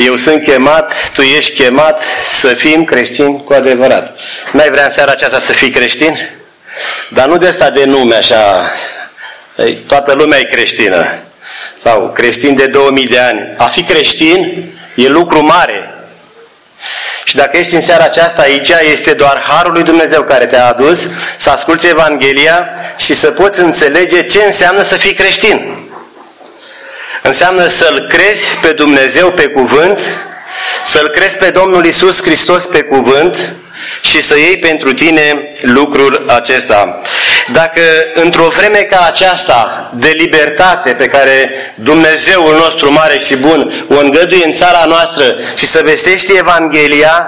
Eu sunt chemat, tu ești chemat să fim creștini cu adevărat. N-ai vrea în seara aceasta să fii creștin? Dar nu de asta de nume așa. Toată lumea e creștină. Sau creștin de 2000 de ani. A fi creștin e lucru mare. Și dacă ești în seara aceasta aici, este doar Harul lui Dumnezeu care te-a adus să asculți Evanghelia și să poți înțelege ce înseamnă să fii creștin. Înseamnă să-L crezi pe Dumnezeu pe cuvânt, să-L crezi pe Domnul Iisus Hristos pe cuvânt și să iei pentru tine lucrul acesta. Dacă într-o vreme ca aceasta de libertate pe care Dumnezeul nostru mare și bun o îngăduie în țara noastră și să vestești Evanghelia,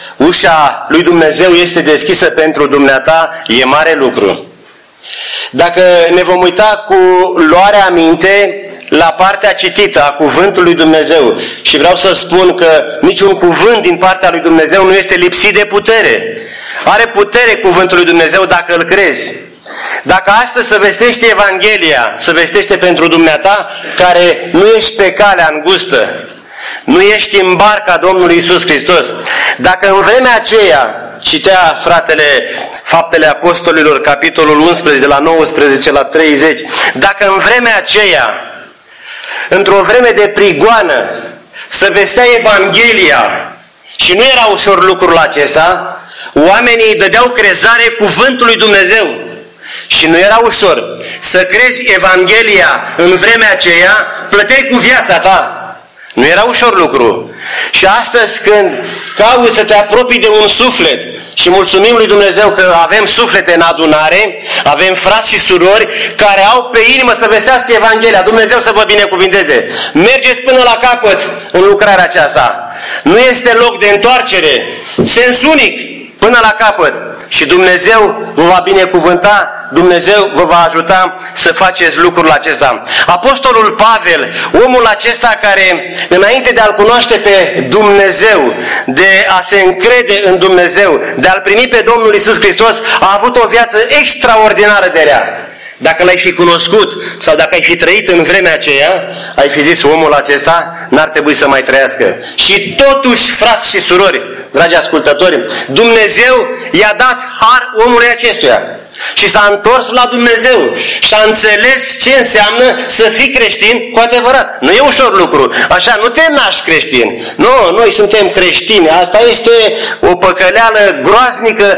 ușa lui Dumnezeu este deschisă pentru dumneata, e mare lucru. Dacă ne vom uita cu luarea aminte la partea citită a cuvântului lui Dumnezeu, și vreau să spun că niciun cuvânt din partea lui Dumnezeu nu este lipsit de putere. Are putere cuvântul lui Dumnezeu dacă îl crezi. Dacă astăzi să vestești Evanghelia, să vestește pentru dumneata care nu ești pe calea îngustă, nu ești în barca Domnului Iisus Hristos, dacă în vremea aceea, citea fratele Faptele Apostolilor, capitolul 11, de la 19 la 30, dacă în vremea aceea, într-o vreme de prigoană, să vestea Evanghelia, și nu era ușor lucrul acesta, oamenii dădeau crezare cuvântului Dumnezeu. Și nu era ușor să crezi Evanghelia în vremea aceea, plăteai cu viața ta. Nu era ușor lucru. Și astăzi când cauți să te apropii de un suflet, și mulțumim lui Dumnezeu că avem suflete în adunare, avem frați și surori care au pe inimă să vestească Evanghelia. Dumnezeu să vă binecuvinteze. Mergeți până la capăt în lucrarea aceasta. Nu este loc de întoarcere. Sens unic. Până la capăt. Și Dumnezeu vă va binecuvânta, Dumnezeu vă va ajuta să faceți lucrul acesta. Apostolul Pavel, omul acesta care, înainte de a-L cunoaște pe Dumnezeu, de a se încrede în Dumnezeu, de a-L primi pe Domnul Iisus Hristos, a avut o viață extraordinară de rea. Dacă l-ai fi cunoscut sau dacă ai fi trăit în vremea aceea, ai fi zis, omul acesta n-ar trebui să mai trăiască. Și totuși, frați și surori, dragi ascultători, Dumnezeu i-a dat har omului acestuia. Și s-a întors la Dumnezeu și a înțeles ce înseamnă să fii creștin cu adevărat. Nu e ușor lucru. Așa, nu te naști creștin. Nu, noi suntem creștini. Asta este o păcăleală groaznică.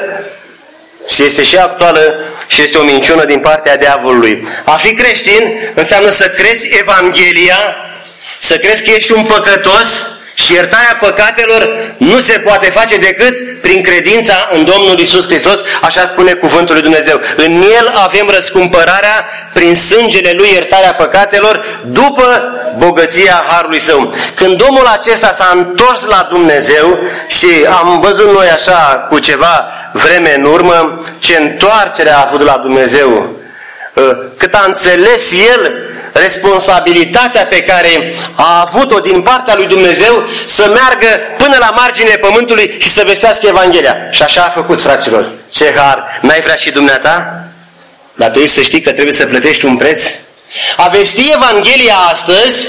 Și este și actuală și este o minciună din partea diavolului. A fi creștin înseamnă să crezi Evanghelia, să crezi că ești un păcătos și iertarea păcatelor nu se poate face decât prin credința în Domnul Iisus Hristos, așa spune cuvântul lui Dumnezeu. În El avem răscumpărarea prin sângele Lui, iertarea păcatelor, după bogăția harului Său. Când omul acesta s-a întors la Dumnezeu și am văzut noi așa cu ceva vreme în urmă ce întoarcere a avut la Dumnezeu, cât a înțeles el responsabilitatea pe care a avut-o din partea lui Dumnezeu să meargă până la marginea pământului și să vestească Evanghelia. Și așa a făcut, fraților. Ce har! N-ai vrea și dumneata? Dar trebuie să știi că trebuie să plătești un preț. A vesti Evanghelia astăzi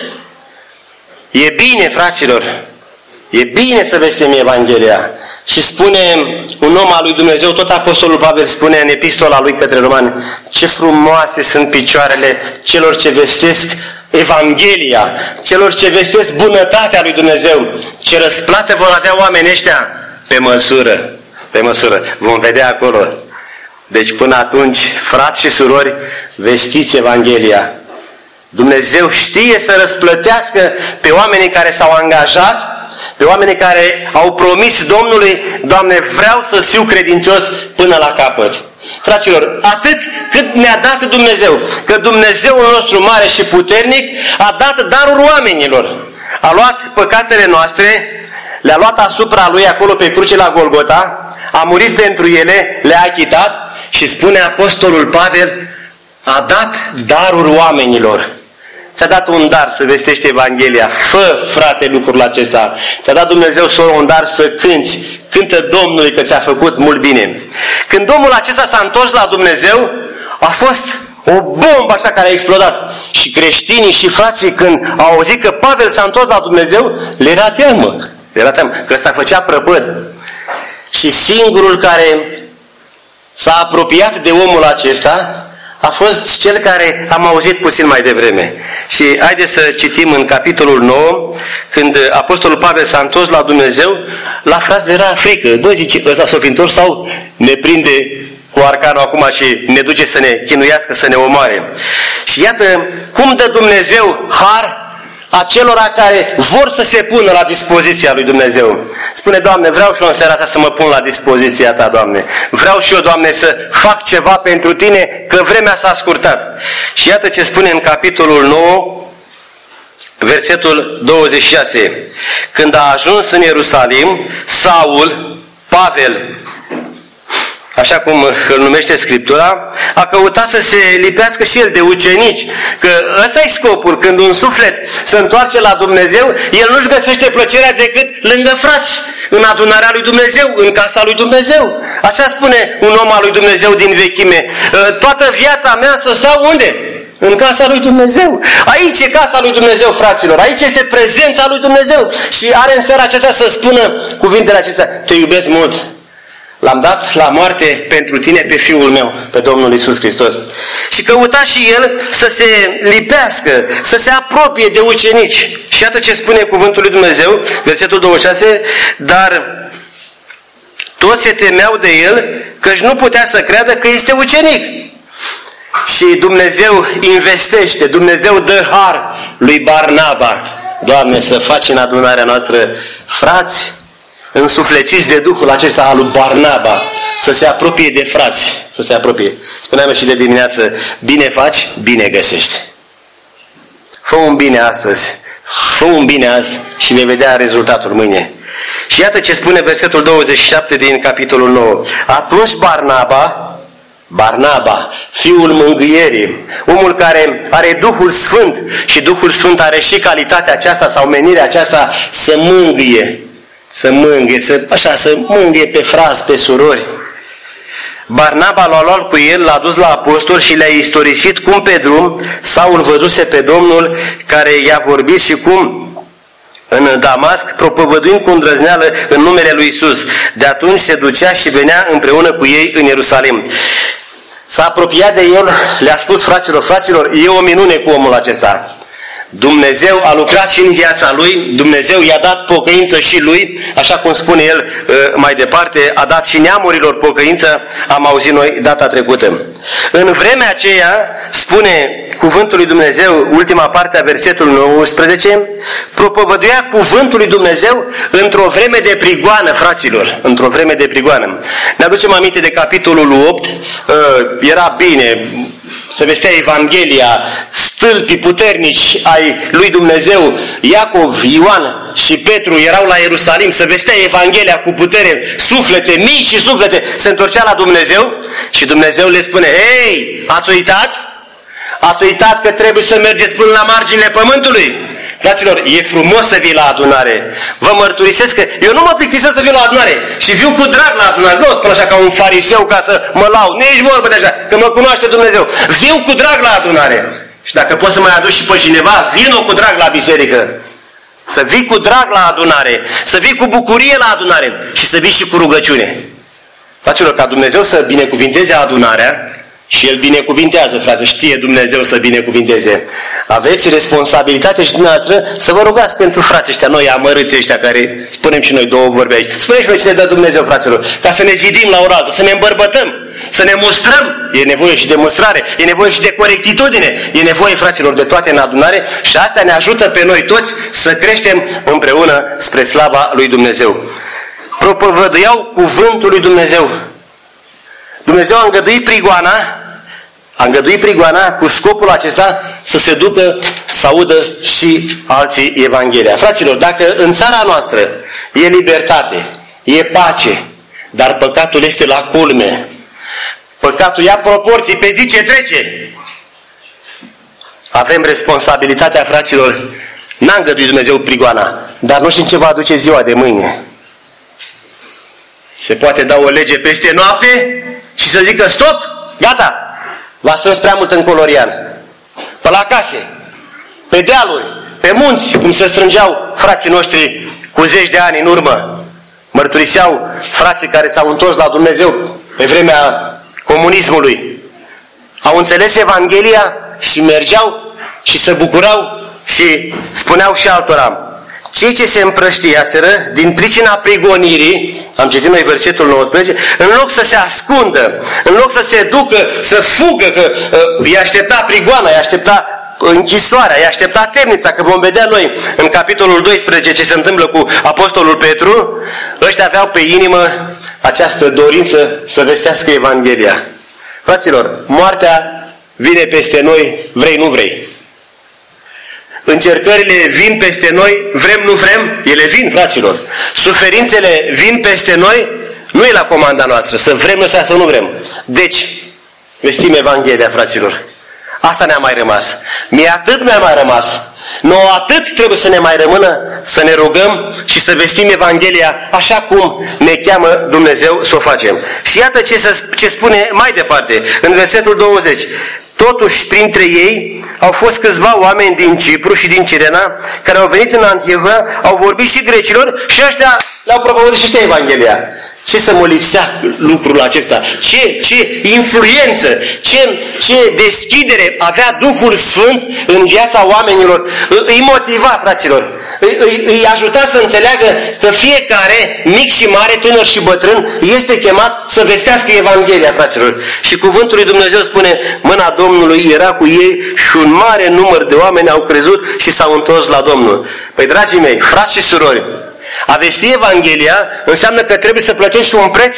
e bine, fraților. E bine să vestim Evanghelia. Și spune un om al lui Dumnezeu, tot Apostolul Pavel spune în epistola lui către Romani, ce frumoase sunt picioarele celor ce vestesc Evanghelia, celor ce vestesc bunătatea lui Dumnezeu. Ce răsplată vor avea oamenii ăștia? Pe măsură. Pe măsură. Vom vedea acolo. Deci până atunci, frați și surori, vestiți Evanghelia. Dumnezeu știe să răsplătească pe oamenii care s-au angajat, pe oamenii care au promis Domnului, Doamne, vreau să fiu credincios până la capăt. Fraților, atât cât ne-a dat Dumnezeu, că Dumnezeul nostru mare și puternic a dat darul oamenilor. A luat păcatele noastre, le-a luat asupra Lui acolo pe cruce la Golgota, a murit pentru ele, le-a achitat și spune Apostolul Pavel, a dat darul oamenilor. Ți-a dat un dar să vestești Evanghelia. Fă, frate, lucrul acesta. Ți-a dat Dumnezeu un dar să cânți. Cântă Domnului că ți-a făcut mult bine. Când omul acesta s-a întors la Dumnezeu, a fost o bombă așa care a explodat. Și creștinii și frații, când au auzit că Pavel s-a întors la Dumnezeu, le era teamă. Le era teamă că ăsta făcea prăpăd. Și singurul care s-a apropiat de omul acesta a fost cel care am auzit puțin mai devreme. Și haideți să citim în capitolul 9, când apostolul Pavel s-a întors la Dumnezeu, la frați le era frică. Bă, zice, ăsta s-o fi întors sau ne prinde cu arcanul acum și ne duce să ne chinuiască, să ne omoare. Și iată cum dă Dumnezeu har acelora care vor să se pună la dispoziția lui Dumnezeu. Spune, Doamne, vreau și eu în seara asta să mă pun la dispoziția Ta, Doamne. Vreau și eu, Doamne, să fac ceva pentru Tine, că vremea s-a scurtat. Și iată ce spune în capitolul 9, versetul 26. Când a ajuns în Ierusalim, Saul, Pavel, așa cum îl numește Scriptura, a căutat să se lipească și el de ucenici. Că ăsta e scopul. Când un suflet se întoarce la Dumnezeu, el nu-și găsește plăcerea decât lângă frați, în adunarea lui Dumnezeu, în casa lui Dumnezeu. Așa spune un om al lui Dumnezeu din vechime. Toată viața mea să stau unde? În casa lui Dumnezeu. Aici e casa lui Dumnezeu, fraților. Aici este prezența lui Dumnezeu. Și are în seara aceasta să spună cuvintele acestea: te iubesc mult. L-am dat la moarte pentru tine pe Fiul meu, pe Domnul Iisus Hristos. Și căuta și el să se lipească, să se apropie de ucenici. Și iată ce spune cuvântul lui Dumnezeu, versetul 26, dar toți se temeau de el, căci nu putea să creadă că este ucenic. Și Dumnezeu investește, Dumnezeu dă har lui Barnaba. Doamne, să faci în adunarea noastră frați însuflețiți de Duhul acesta al lui Barnaba, să se apropie de frați, să se apropie. Spuneam și de dimineață, bine faci, bine găsești. Fă un bine astăzi, fă un bine azi și vei vedea rezultatul mâine. Și iată ce spune versetul 27 din capitolul 9. Atunci Barnaba, fiul mângâierii, omul care are Duhul Sfânt, și Duhul Sfânt are și calitatea aceasta sau menirea aceasta să mângâie, să mângâie pe frați, pe surori. Barnaba l-a luat cu el, l-a dus la apostol și le-a istorisit cum pe drum Saul văzuse pe Domnul, care i-a vorbit, și cum în Damasc, propovăduind cu îndrăzneală în numele lui Iisus. De atunci se ducea și venea împreună cu ei în Ierusalim. S-a apropiat de el, le-a spus fraților, e o minune cu omul acesta. Dumnezeu a lucrat și în viața lui, Dumnezeu i-a dat pocăință și lui, așa cum spune el mai departe, a dat și neamurilor pocăință, am auzit noi data trecută. În vremea aceea, spune cuvântul lui Dumnezeu, ultima parte a versetului 19, propovăduia cuvântul lui Dumnezeu într-o vreme de prigoană, fraților, într-o vreme de prigoană. Ne aducem aminte de capitolul 8, era bine, se vestea Evanghelia, stâlpii puternici ai lui Dumnezeu, Iacov, Ioan și Petru erau la Ierusalim, se vestea Evanghelia cu putere, suflete, mii și suflete se întorcea la Dumnezeu și Dumnezeu le spune: ei, ați uitat? Ați uitat că trebuie să mergeți până la marginile pământului? Fraților, e frumos să vii la adunare. Vă mărturisesc că eu nu mă plictisesc să vin la adunare și viu cu drag la adunare. Nu o spun așa ca un fariseu ca să mă laud. Nici vorbă de așa, că mă cunoaște Dumnezeu. Viu cu drag la adunare. Și dacă poți să mai aduci și pe cineva, vino cu drag la biserică. Să vii cu drag la adunare, să vii cu bucurie la adunare și să vii și cu rugăciune. Fraților, ca Dumnezeu să binecuvinteze adunarea, și El binecuvintează, frate, știe Dumnezeu să binecuvinteze. Aveți responsabilitate și dumneavoastră să vă rugați pentru frații ăștia, noi amărâți ăștia care spunem și noi două vorbe aici. Spunem și noi ce ne dă Dumnezeu, fraților, ca să ne zidim la oaltă, să ne îmbărbătăm, să ne mustrăm. E nevoie și de mustrare, e nevoie și de corectitudine, e nevoie, fraților, de toate în adunare și asta ne ajută pe noi toți să creștem împreună spre slava lui Dumnezeu. Propovăduiau cuvântul lui Dumnezeu. Dumnezeu a îngăduit prigoana cu scopul acesta să se ducă să audă și alții Evanghelia. Fraților, dacă în țara noastră e libertate, e pace, dar păcatul este la culme, păcatul ia proporții pe zi ce trece, avem responsabilitatea, fraților. N-a îngăduit Dumnezeu prigoana, dar nu știm ce va aduce ziua de mâine. Se poate da o lege peste noapte și să zică: stop, gata, v-a strâns prea mult în colorian. pe la case, pe dealuri, pe munți, cum se strângeau frații noștri cu zeci de ani în urmă. Mărturiseau frații care s-au întors la Dumnezeu pe vremea comunismului. Au înțeles Evanghelia și mergeau și se bucurau și spuneau și altora: cei ce se împrăștiaseră din pricina prigonirii, am citit noi versetul 19, în loc să se ascundă, în loc să se ducă, să fugă, că îi aștepta prigoana, îi aștepta închisoarea, îi aștepta temnița, că vom vedea noi în capitolul 12 ce se întâmplă cu apostolul Petru, ăștia aveau pe inimă această dorință să vestească Evanghelia. Fraților, moartea vine peste noi, vrei, nu vrei. Încercările vin peste noi, vrem, nu vrem, ele vin, fraților. Suferințele vin peste noi, nu e la comanda noastră, să vrem noi sau să nu vrem. Deci, vestim Evanghelia, fraților. Asta ne-a mai rămas. Mie atât mi-a mai rămas. Nouă atât trebuie să ne mai rămână să ne rugăm și să vestim Evanghelia așa cum ne cheamă Dumnezeu să o facem. Și iată ce spune mai departe, în versetul 20. Totuși, printre ei au fost câțiva oameni din Cipru și din Cirena care au venit în Antiohia, au vorbit și grecilor și ăștia le-au propovăduit și Evanghelia. Ce să mă lipsea lucrul acesta? Ce influență, ce deschidere avea Duhul Sfânt în viața oamenilor. Îi motiva, fraților. Îi ajuta să înțeleagă că fiecare, mic și mare, tânăr și bătrân, este chemat să vestească Evanghelia, fraților. Și cuvântul lui Dumnezeu spune: mâna Domnului era cu ei și un mare număr de oameni au crezut și s-au întors la Domnul. Păi, dragii mei, frați și surori, a vesti Evanghelia înseamnă că trebuie să plătești un preț.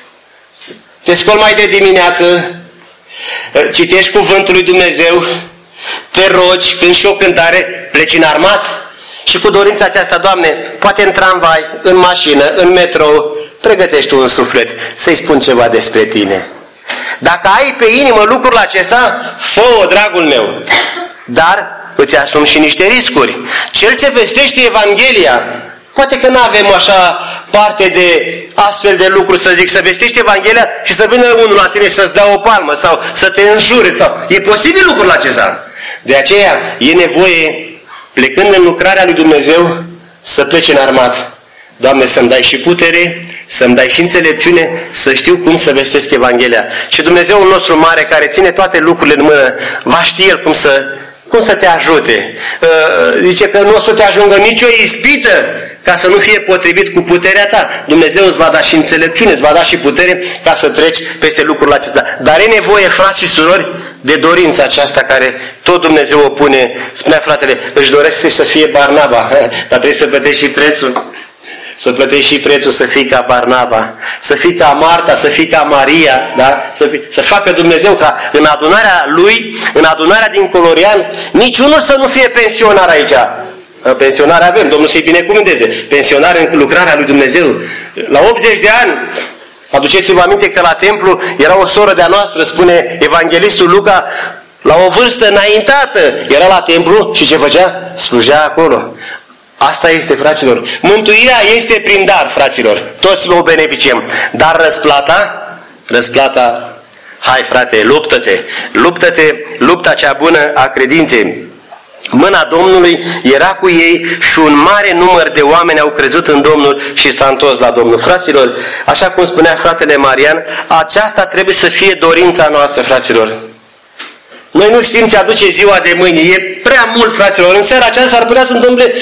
Te scoli mai de dimineață, citești cuvântul lui Dumnezeu, te rogi, cânti și o cântare, pleci în armat și cu dorința aceasta: Doamne, poate în tramvai, în mașină, în metrou, pregătești un suflet să-i spun ceva despre tine. Dacă ai pe inimă lucrul acesta, fă-o, dragul meu. Dar îți asumi și niște riscuri. Cel ce vestește Evanghelia, poate că nu avem așa parte de astfel de lucruri, să zic, să vestești Evanghelia și să vină unul la tine să-ți dea o palmă sau să te înjure. Sau... E posibil lucrul acesta. De aceea e nevoie, plecând în lucrarea lui Dumnezeu, să pleci în armat. Doamne, să-mi dai și putere, să-mi dai și înțelepciune, să știu cum să vestesc Evanghelia. Și Dumnezeul nostru mare, care ține toate lucrurile în mână, va ști El cum să te ajute. Zice că nu o să te ajungă nicio ispită ca să nu fie potrivit cu puterea ta. Dumnezeu îți va da și înțelepciune, îți va da și putere ca să treci peste lucrul acesta. Dar e nevoie, frați și surori, de dorința aceasta care tot Dumnezeu o pune. Spunea fratele, își doresc să fie Barnaba, dar trebuie să plătești și prețul. Să plătești și prețul, să fii ca Barnaba, să fii ca Marta, să fii ca Maria, da? Să facă Dumnezeu ca în adunarea lui, în adunarea din Colorian, niciunul să nu fie pensionar aici. Pensionar avem, Domnul să-i binecuvânteze. Pensionar în lucrarea lui Dumnezeu. La 80 de ani, aduceți-vă aminte că la templu era o soră de-a noastră, spune evanghelistul Luca, la o vârstă înaintată, era la templu și ce făcea? Slujea acolo. Asta este, fraților. Mântuirea este prin dar, fraților. Toți o beneficiem. Dar răsplata, hai frate, luptă-te. Luptă-te, lupta cea bună a credinței. Mâna Domnului era cu ei și un mare număr de oameni au crezut în Domnul și s-a întors la Domnul. Fraților, așa cum spunea fratele Marian, aceasta trebuie să fie dorința noastră, fraților. Noi nu știm ce aduce ziua de mâine. E prea mult, fraților. În seara aceasta s-ar putea să întâmple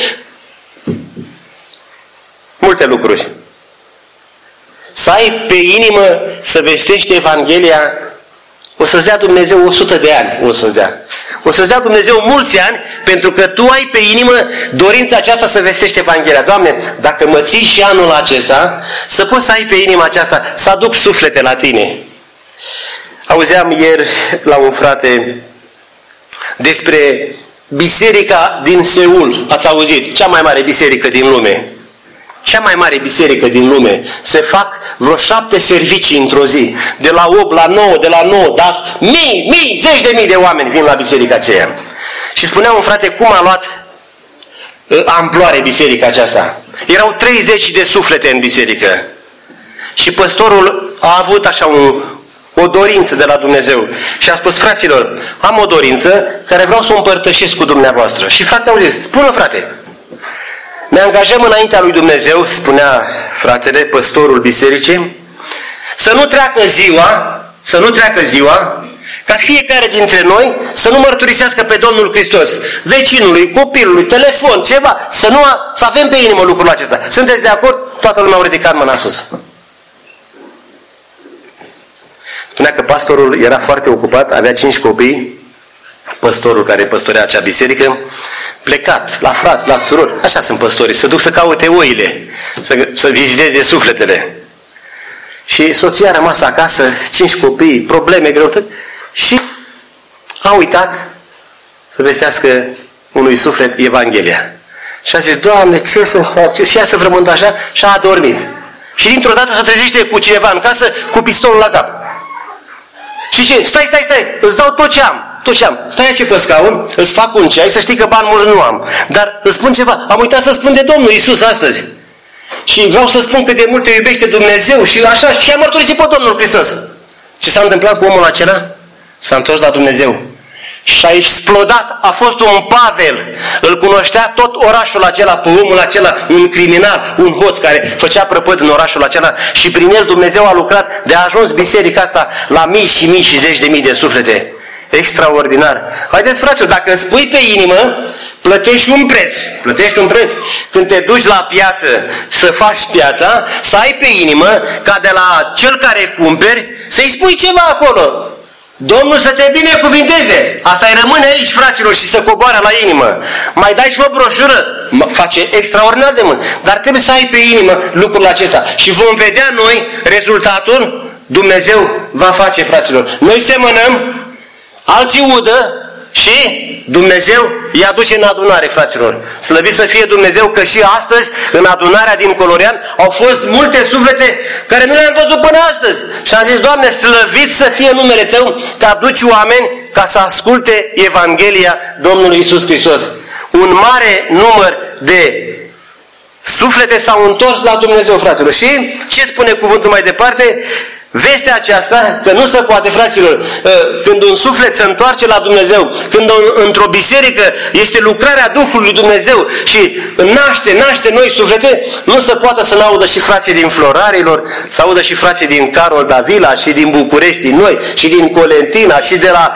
multe lucruri. Să ai pe inimă să vestești Evanghelia, o să-ți dea Dumnezeu 100 de ani. O să-ți dea Dumnezeu mulți ani, pentru că tu ai pe inimă dorința aceasta să vestești Evanghelia. Doamne, dacă mă ții și anul acesta, să poți să ai pe inima aceasta, să aduc suflete la tine. Auzeam ieri la un frate despre biserica din Seul. Ați auzit? Cea mai mare biserică din lume. Cea mai mare biserică din lume. Se fac vreo 7 servicii într-o zi. De la 8 la 9, de la 9, da? Zeci de mii de oameni vin la biserica aceea. Și spunea un frate cum a luat amploare biserica aceasta. Erau 30 de suflete în biserică. Și păstorul a avut așa o dorință de la Dumnezeu. Și a spus: fraților, am o dorință care vreau să o împărtășesc cu dumneavoastră. Și frații au zis: spune, frate. Ne angajăm înaintea lui Dumnezeu, spunea fratele, păstorul bisericii, să nu treacă ziua, ca fiecare dintre noi să nu mărturisească pe Domnul Hristos, vecinului, copilului, telefon, ceva, să avem pe inimă lucrul acesta. Sunteți de acord? Toată lumea au ridicat mâna sus. Spunea că pastorul era foarte ocupat, avea 5 copii, păstorul care păstorea acea biserică, plecat la frați, la surori, așa sunt păstorii, să duc să caute oile, să viziteze sufletele. Și soția a rămas acasă, 5 copii, probleme, greutăți, și a uitat să vestească unui suflet Evanghelia. Și a zis: Doamne, ce să fac? Și ea să frământă așa și a adormit. Și dintr-o dată se trezește cu cineva în casă cu pistolul la cap. Și ce? Stai, îți dau tot ce am. Stai aici pe scaun, îți fac un ceai, să știi că bani mulți nu am. Dar îți spun ceva, am uitat să spun de Domnul Iisus astăzi. Și vreau să spun cât de mult te iubește Dumnezeu și așa, și a mărturisit pe Domnul Hristos. Ce s-a întâmplat cu omul acela? S-a întors la Dumnezeu. Și a explodat, a fost un Pavel. Îl cunoștea tot orașul acela, pe omul acela, un criminal, un hoț care făcea prăpăd în orașul acela, și prin el Dumnezeu a lucrat, de a ajuns biserica asta la mii și mii și zeci de mii de suflete. Extraordinar. Haideți, fraților, dacă îți pui pe inimă, plătești un preț. Când te duci la piață să faci piața, să ai pe inimă ca de la cel care cumperi să-i spui ceva acolo. Domnul să te binecuvinteze. Asta îi rămâne aici, fraților, și să coboare la inimă. Mai dai și o broșură, face extraordinar de mult. Dar trebuie să ai pe inimă lucrul acesta. Și vom vedea noi rezultatul. Dumnezeu va face, fraților. Noi semănăm, alții udă și Dumnezeu îi aduce în adunare, fraților. Slăvit să fie Dumnezeu că și astăzi, în adunarea din Colorian, au fost multe suflete care nu le-am văzut până astăzi. Și am zis: Doamne, slăvit să fie numele Tău, că aduci oameni ca să asculte Evanghelia Domnului Iisus Hristos. Un mare număr de suflete s-au întors la Dumnezeu, fraților. Și ce spune cuvântul mai departe? Vestea aceasta, că nu se poate, fraților, când un suflet se întoarce la Dumnezeu, când într-o biserică este lucrarea Duhului Dumnezeu și naște noi suflete, nu se poate să n-audă și frații din Florarilor, să audă și frații din Carol Davila și din București, din noi, și din Colentina și de la...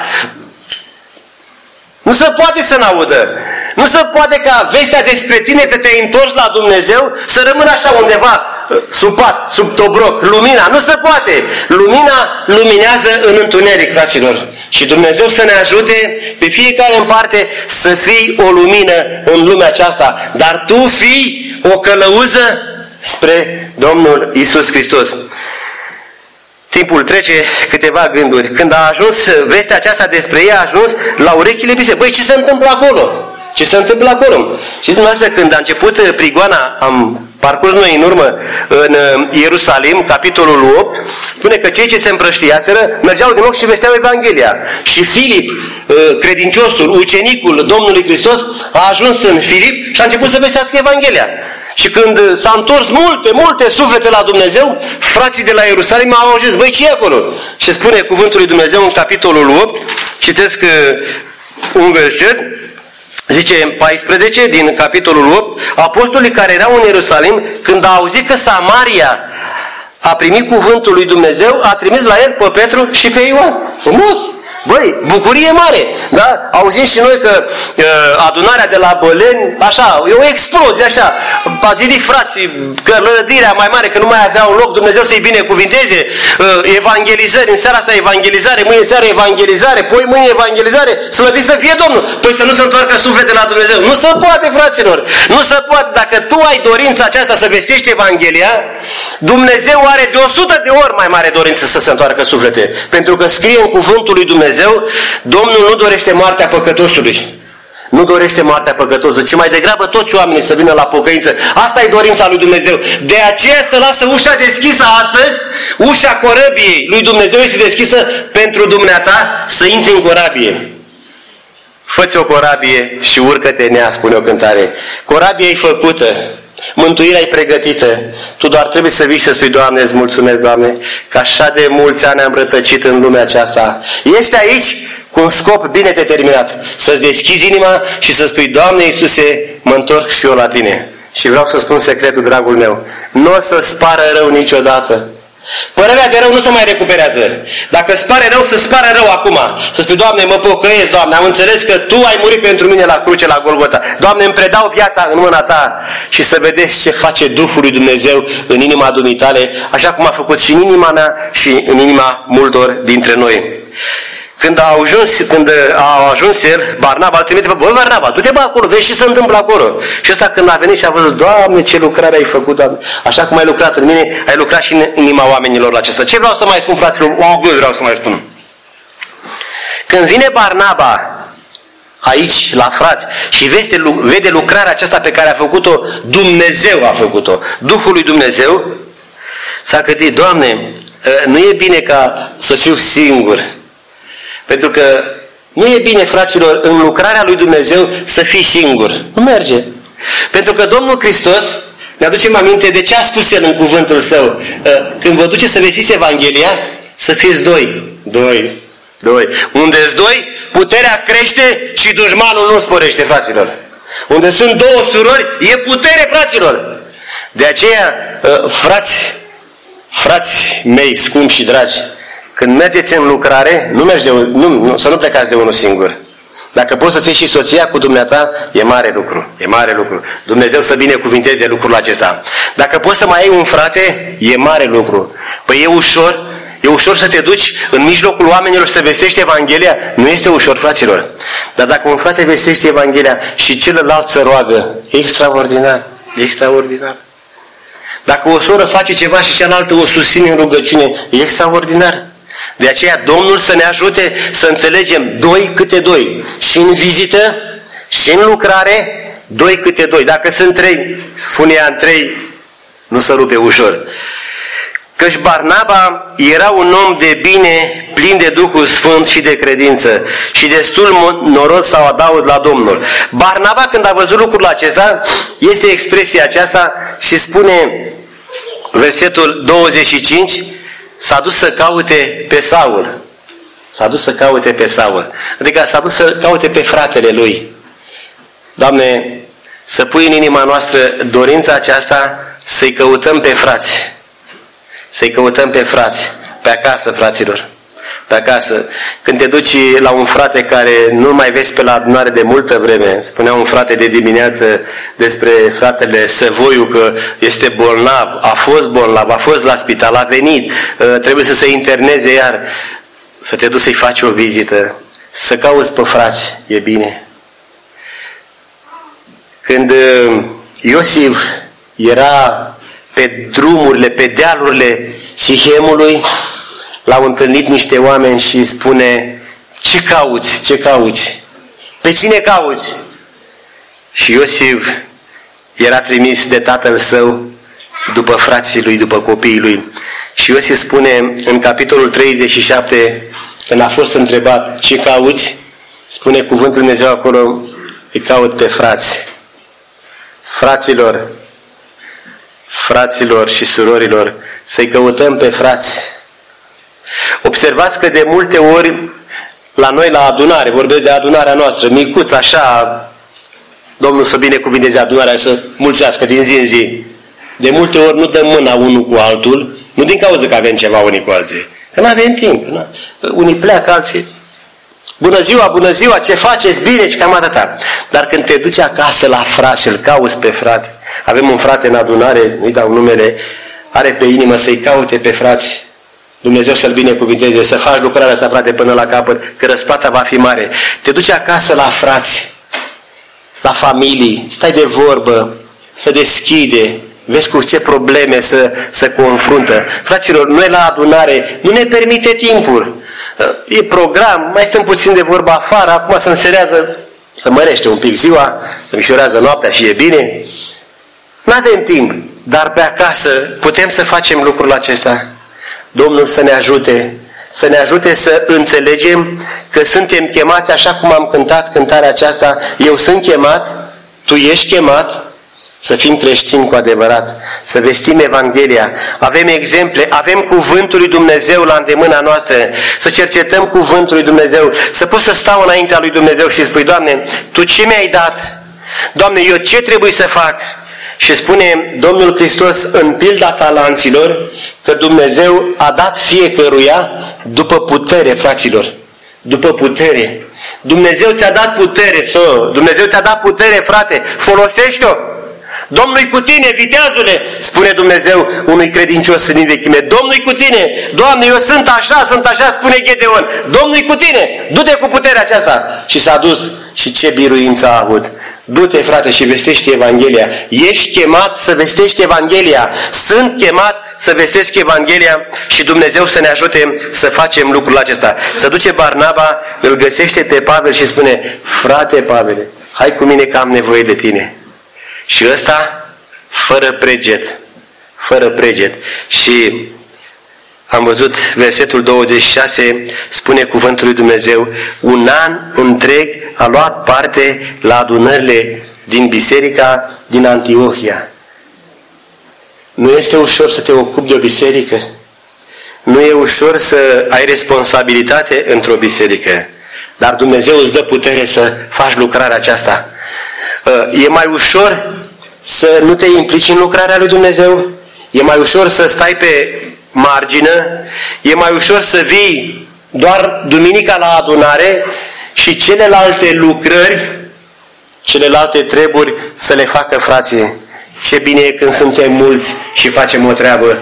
Nu se poate să n-audă. Nu se poate ca vestea despre tine că te-ai întors la Dumnezeu să rămână așa undeva sub pat, sub tobroc, lumina. Nu se poate. Lumina luminează în întuneric, fraților. Și Dumnezeu să ne ajute pe fiecare în parte să fii o lumină în lumea aceasta. Dar tu fii o călăuză spre Domnul Iisus Hristos. Timpul trece, câteva gânduri. Când a ajuns vestea aceasta despre ea, a ajuns la urechile bisericii. Băi, ce se întâmplă acolo? Ce se întâmplă acolo? Și dumneavoastră, când a început prigoana, am parcurs noi în urmă în Ierusalim, capitolul 8, spune că cei ce se împrăștiaseră mergeau din loc și vesteau Evanghelia. Și Filip, credinciosul, ucenicul Domnului Hristos, a ajuns în Filip și a început să vestească Evanghelia. Și când s-a întors multe suflete la Dumnezeu, frații de la Ierusalim au auzit: băi, ce e acolo? Și spune cuvântul lui Dumnezeu în capitolul 8, citesc un verset, zice 14 din capitolul 8, apostolii care erau în Ierusalim, când au auzit că Samaria a primit cuvântul lui Dumnezeu, a trimis la el pe Petru și pe Ioan. Frumos! Băi, bucurie mare, da? Auzim și noi că adunarea de la Băleni, așa, e o explozie, așa, bazilic frații, că lădirea mai mare, că nu mai aveau loc, Dumnezeu să-i binecuvinteze, evangelizări, în seara asta evangelizare, mâine seara evangelizare, poi mâine evangelizare, slăvit să fie Domnul. Păi să nu se întoarcă suflete la Dumnezeu. Nu se poate, fraților, nu se poate. Dacă tu ai dorința aceasta să vestești Evanghelia, Dumnezeu are de 100 de ori mai mare dorință să se întoarcă suflete. Pentru că scrie în cuvântul lui Dumnezeu: Domnul nu dorește moartea păcătosului. Nu dorește moartea păcătosului, ci mai degrabă toți oamenii să vină la pocăință. Asta e dorința lui Dumnezeu. De aceea să lasă ușa deschisă astăzi, ușa corăbiei lui Dumnezeu este deschisă pentru dumneata să intri în corabie. Fă-ți o corabie și urcă-te în ea, spune o cântare. Corabia e făcută, Mântuirea e pregătită. Tu doar trebuie să vii și să spui: Doamne, îți mulțumesc, Doamne, că așa de mulți ani am rătăcit în lumea aceasta. Ești aici cu un scop bine determinat. Să-ți deschizi inima și să spui: Doamne Iisuse, mă întorc și eu la Tine. Și vreau să spun secretul, dragul meu. Nu o să-ți pară rău niciodată. Părerea de rău nu se mai recuperează. Dacă îți pare rău, să-ți pară rău acum. Să spui: Doamne, mă pocăiesc, Doamne, am înțeles că Tu ai murit pentru mine la cruce, la Golgota. Doamne, îmi predau viața în mâna Ta. Și să vedeți ce face Duhul lui Dumnezeu în inima dumitale, așa cum a făcut și în inima mea și în inima multor dintre noi. Când a ajuns el, Barnaba îl trimite: băi, Barnaba, du-te bă acolo, vezi ce se întâmplă acolo. Și ăsta când a venit și a văzut: Doamne, ce lucrare ai făcut, Doamne. Așa cum ai lucrat în mine, ai lucrat și în inima oamenilor la acesta. Ce vreau să mai spun, fraților? Vreau să mai spun. Când vine Barnaba aici, la frați, și vede lucrarea aceasta pe care a făcut-o, Dumnezeu a făcut-o, Duhul lui Dumnezeu, s-a gândit: Doamne, nu e bine ca să fiu singur. Pentru că nu e bine, fraților, în lucrarea lui Dumnezeu să fii singur. Nu merge. Pentru că Domnul Hristos, ne aducem aminte de ce a spus El în cuvântul Său. Când vă duceți să vestiți Evanghelia, să fiți doi. Unde-s doi, puterea crește și dușmanul nu sporește, fraților. Unde sunt două surori, e putere, fraților. De aceea, frați mei scumpi și dragi, când mergeți în lucrare, să nu plecați de unul singur. Dacă poți să-ți iei și soția cu dumneata, e mare lucru. E mare lucru. Dumnezeu să binecuvinteze lucrul acesta. Dacă poți să mai ai un frate, e mare lucru. Păi e ușor să te duci în mijlocul oamenilor să vestești Evanghelia. Nu este ușor, fraților. Dar dacă un frate vestește Evanghelia și celălalt se roagă, e extraordinar. E extraordinar. Dacă o soră face ceva și cealaltă o susține în rugăciune, e extraordinar. De aceea Domnul să ne ajute să înțelegem 2 câte 2. Și în vizită, și în lucrare, 2 câte 2. Dacă sunt 3, spune ea, în 3 nu se rupe ușor. Căci Barnaba era un om de bine, plin de Duhul Sfânt și de credință. Și destul noros s-au adaus la Domnul. Barnaba, când a văzut lucrul acesta, este expresia aceasta și spune versetul 25: s-a dus să caute pe Saul. S-a dus să caute pe Saul. Adică s-a dus să caute pe fratele lui. Doamne, să pui în inima noastră dorința aceasta să-i căutăm pe frați. Să-i căutăm pe frați. Pe acasă, fraților. Pe acasă. Când te duci la un frate care nu mai vezi pe la adunare de multă vreme, spunea un frate de dimineață despre fratele Săvoiu că este bolnav, a fost bolnav, a fost la spital, a venit, trebuie să se interneze iar. Să te duci să-i faci o vizită, să cauți pe frați, e bine. Când Iosif era pe drumurile, pe dealurile Sihemului, l-au întâlnit niște oameni și spune: ce cauți? Ce cauți? Pe cine cauți? Și Iosif era trimis de tatăl său după frații lui, după copiii lui. Și Iosif spune în capitolul 37, când a fost întrebat: ce cauți? Spune cuvântul Dumnezeu acolo: îi caut pe frați. Fraților și surorilor, să-i căutăm pe frați. Observați că de multe ori la noi la adunare, vorbesc de adunarea noastră, micuță așa, Domnul să binecuvinteze adunarea, să mulțească din zi în zi. De multe ori nu dăm mâna unul cu altul, nu din cauza că avem ceva unii cu alții, că nu avem timp. Nu? Unii pleacă, alții: bună ziua, ce faceți? Bine, și cam atâta. Dar când te duci acasă la frate și îl cauți pe frate, avem un frate în adunare, nu-i dau numele, are pe inimă să-i caute pe frați. Dumnezeu să-l binecuvinteze, să faci lucrarea asta, frate, până la capăt, că răsplata va fi mare. Te duci acasă la frați, la familii, stai de vorbă, să deschide, vezi cu ce probleme să confruntă. Fraților, noi la adunare nu ne permite timpul. E program, mai stăm puțin de vorbă afară, acum se înserează, să mărește un pic ziua, să mișorează noaptea și e bine. Nu avem timp, dar pe acasă putem să facem lucrul acesta. Domnul să ne ajute să înțelegem că suntem chemați, așa cum am cântat cântarea aceasta: eu sunt chemat, tu ești chemat, să fim creștini cu adevărat, să vestim Evanghelia. Avem exemple, avem cuvântul lui Dumnezeu la îndemâna noastră, să cercetăm cuvântul lui Dumnezeu, să poți să stau înaintea lui Dumnezeu și spui, Doamne, Tu ce mi-ai dat? Doamne, eu ce trebuie să fac? Și spune Domnul Hristos în pilda talanților că Dumnezeu a dat fiecăruia după putere, fraților, după putere. Dumnezeu ți-a dat putere, Dumnezeu ți-a dat putere, frate, folosește-o. Domnul-i cu tine, viteazule, spune Dumnezeu unui credincios în vechime. Domnul-i cu tine, Doamne, eu sunt așa, spune Gedeon. Domnul-i cu tine, du-te cu puterea aceasta. Și s-a dus și ce biruință a avut. Du-te, frate, și vestește Evanghelia. Ești chemat să vestești Evanghelia. Sunt chemat să vestesc Evanghelia și Dumnezeu să ne ajute să facem lucrul acesta. Să duce Barnaba, îl găsește pe Pavel și spune, frate Pavel, hai cu mine că am nevoie de tine. Și ăsta, fără preget. Și am văzut versetul 26, spune cuvântul lui Dumnezeu, un an întreg a luat parte la adunările din biserica din Antiohia. Nu este ușor să te ocupi de o biserică. Nu e ușor să ai responsabilitate într-o biserică. Dar Dumnezeu îți dă putere să faci lucrarea aceasta. E mai ușor să nu te implici în lucrarea lui Dumnezeu? E mai ușor să stai pe margină? E mai ușor să vii doar duminica la adunare și celelalte lucrări, celelalte treburi să le facă frații? Ce bine e când suntem mulți și facem o treabă.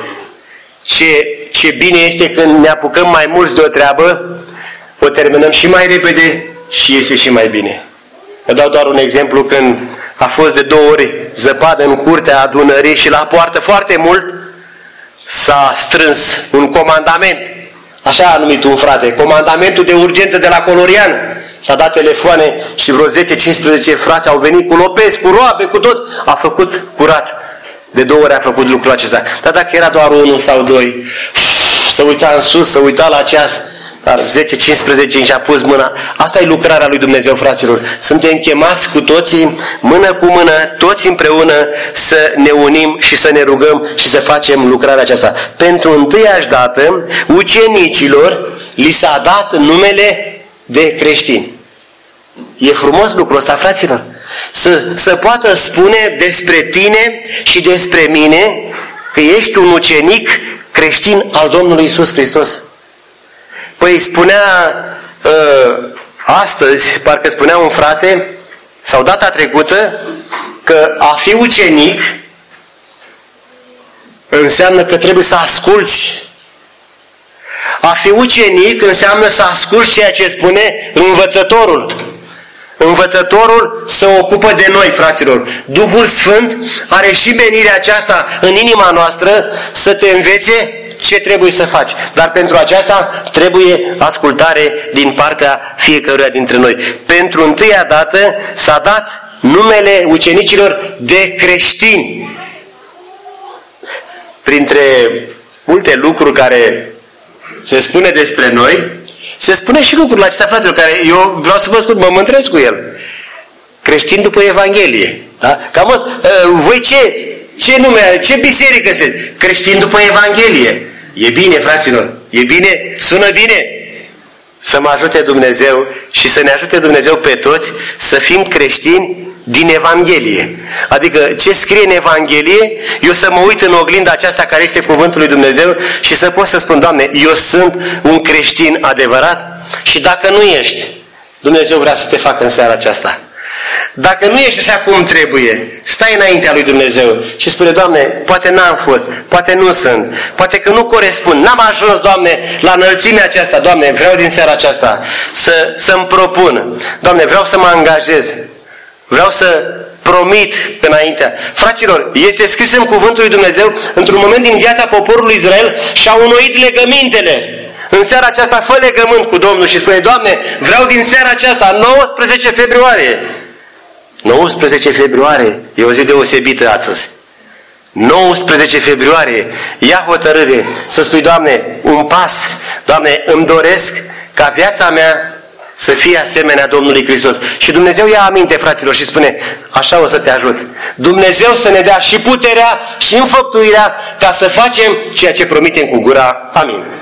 Ce bine este când ne apucăm mai mulți de o treabă, o terminăm și mai repede și iese și mai bine. Vă dau doar un exemplu când a fost de 2 ori zăpadă în curtea adunării și la poartă foarte mult s-a strâns un comandament, așa a numit un frate, comandamentul de urgență de la Colorian. S-a dat telefoane și vreo 10-15 frați au venit cu lopezi, cu roabe, cu tot. A făcut curat. De 2 ori a făcut lucrul acesta. Dar dacă era doar 1 sau 2, să uita în sus, să uita la ceas. Dar 10-15 și-a pus mâna. Asta e lucrarea lui Dumnezeu, fraților. Suntem chemați cu toții, mână cu mână, toți împreună, să ne unim și să ne rugăm și să facem lucrarea aceasta. Pentru întâiași dată, ucenicilor li s-a dat numele de creștini. E frumos lucrul ăsta, fraților. Să poată spune despre tine și despre mine că ești un ucenic creștin al Domnului Iisus Hristos. Păi spunea astăzi, parcă spunea un frate, sau data trecută, că a fi ucenic înseamnă că trebuie să asculți. A fi ucenic înseamnă să asculți ceea ce spune învățătorul. Învățătorul se ocupă de noi, fraților. Duhul Sfânt are și menirea aceasta în inima noastră să te învețe ce trebuie să faci. Dar pentru aceasta trebuie ascultare din partea fiecăruia dintre noi. Pentru întâia dată s-a dat numele ucenicilor de creștini. Printre multe lucruri care se spune despre noi, se spune și lucrul acesta, fraților, care eu vreau să vă spun, mă mândresc cu el. Creștin după Evanghelie. Da? Cam voi ce nume, ce biserică sunteți? Creștin după Evanghelie. E bine, fraților, e bine, sună bine. Să mă ajute Dumnezeu și să ne ajute Dumnezeu pe toți să fim creștini din Evanghelie. Adică ce scrie în Evanghelie, eu să mă uit în oglinda aceasta care este cuvântul lui Dumnezeu și să pot să spun, Doamne, eu sunt un creștin adevărat și dacă nu ești, Dumnezeu vrea să te facă în seara aceasta. Dacă nu ești așa cum trebuie, stai înaintea lui Dumnezeu și spune, Doamne, poate n-am fost, poate nu sunt, poate că nu corespund, n-am ajuns, Doamne, la înălțimea aceasta, Doamne, vreau din seara aceasta să-mi propun, Doamne, vreau să mă angajez, vreau să promit înaintea. Fraților, este scris în cuvântul lui Dumnezeu, într-un moment din viața poporului Israel și-au înnoit legămintele. În seara aceasta fă legământ cu Domnul și spune, Doamne, vreau din seara aceasta, 19 februarie. 19 februarie e o zi deosebită astăzi. 19 februarie, ia hotărâre să spui, Doamne, un pas. Doamne, îmi doresc ca viața mea să fie asemenea Domnului Hristos. Și Dumnezeu ia aminte, fraților, și spune, așa o să te ajut. Dumnezeu să ne dea și puterea și înfăptuirea ca să facem ceea ce promitem cu gura. Amin.